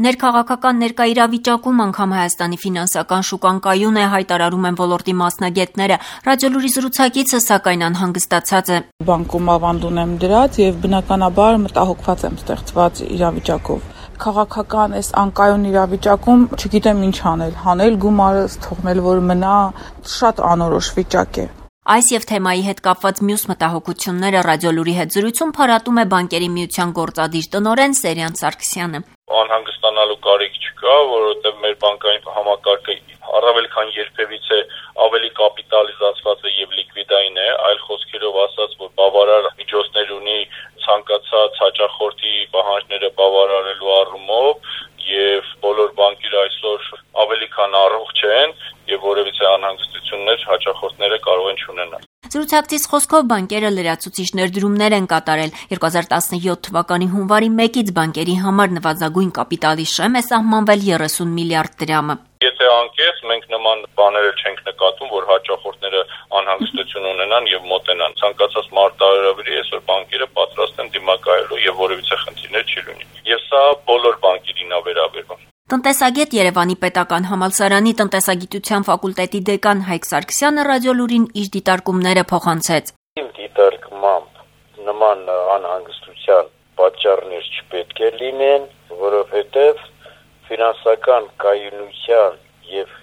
Ներքաղաքական ներկա իրավիճակում անգամ Հայաստանի ֆինանսական շուկան կայուն է, հայտարարում են ոլորտի մասնագետները։ Ռադիոլուրի զրուցակիցը սակայն անհանգստացած է։ Բանկում ավանդուն եմ դրած եւ բնականաբար մտահոգված եմ ստեղծված իրավիճակով։ Քաղաքական այս անկայուն իրավիճակում չգիտեմ ինչ անել գումարս, թողնել որ մնա, շատ անորոշ վիճակ է։ Այս եւ թեմայի հետ կապված մյուս մտահոգությունները Ռադիոլուրի հետ զրույցում փառատում է Բանկերի միության գործադիր տնօրեն Սերյան Սարգսյանը։ Անհանգստանալու կարիք չկա, որովհետեւ մեր բանկային համակարգը առավել քան երբևիցե ավելի կապիտալիզացված է եւ լիկվիդային է, այլ խոսքերով ասած, որ բավարար միջոցներ ունի ցանկացած հաճախորդի պահանջները բավարարելու առումով եւ բոլոր բանկերը այսօր ավելի քան առողջ են եւ որևիցե անհանգստություններ հաճախորդները կարող են չունենալ։ Զրուցակցից խոսքով բանկերը լրացուցիչ ներդրումներ են կատարել։ 2017 թվականի հունվարի 1-ից բանկերի համար նվազագույն կապիտալի շեմ է սահմանվել 30 միլիարդ դրամը։ Եթե անկես մենք նման բաները չենք նկատում, որ հաճախորդները անհանգստություն ունենան եւ մոտենան։ Ցանկացած մարտահրավերի այսօր բանկերը պատրաստ են դիմակայելու եւ որևիցե խնդիրներ չի լինի։ Եվ սա բոլոր բանկերին է վերաբերվում։ Տնտեսագետ Երևանի պետական համալսարանի տնտեսագիտության ֆակուլտետի դեկան Հայկ Սարգսյանը Ռադիոլուրին իր դիտարկումները փոխանցեց։ Իմ դիտարկմամբ նման անհանգստության պատճառներ չպետք է լինեն, որովհետև ֆինանսական կայունության եւ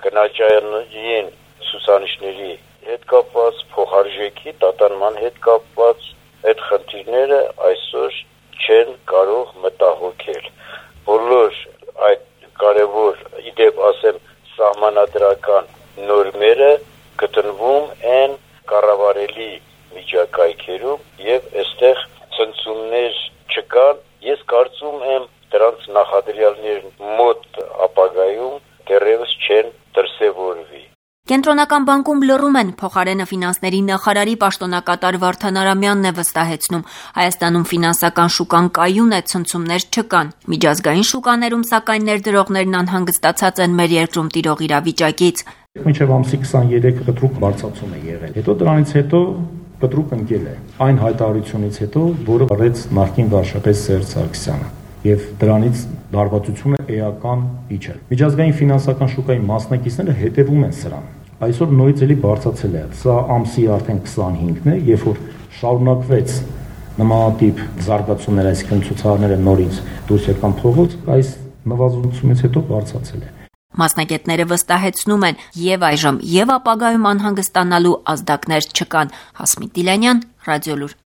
գնաճային ցուցանիշների հետ կապված փոխարժեքի տատանման հետ կապված այդ խնդիրները այսօր չեն կարող մտահոգել։ Բոլոր այդ կարևոր իդեպ ասեմ սահմանադրական նորմերը գտնվում են կառավարելի միջակայքերում եւ այստեղ ցնցումներ չկան։ Ես կարծում եմ դրանց նախադրյալների մոտ ապագայում դեռևս չեն դրսևորվի։ Կենտրոնական բանկում լռում են, փոխարենը ֆինանսների նախարարի պաշտոնակատար Վարդան Արամյանն է վստահեցնում։ Հայաստանում ֆինանսական շուկան կայուն է, ցնցումներ չկան։ Միջազգային շուկաներում սակայն ներդրողներն անհանգստացած են մեր երկրում տիրող իրավիճակից։ Մինչև ամսի 23 կտրուկ բարձրացում է եղել։ Հետո դրանից հետո կտրուկ ընկել է։ Այն հայտարարությունից հետո, որը արեց նախկին վարչապետ Սերժ Սարգսյանը, եւ դրանից լարվածությունը էական իջել։ Միջազգային ֆինանսական շուկայի մասնակիցները հետևում են սրան։ Այսօր նորից էլի բարձրացել է։ Սա ամսի արդեն 25-ն է, երբ որ շարունակվեց նմանատիպ զարգացումներ, այսինքն ցուցարարները նորից դուրս եկան փողոց, այս նվազությունից հետո բարձրացել է։ Մասնագետները վստահեցնում են եւ այժմ եւ ապագայում անհանգստանալու ազդակներ չկան։ Հասմիկ Դիլանյան, Ռադիոլուր։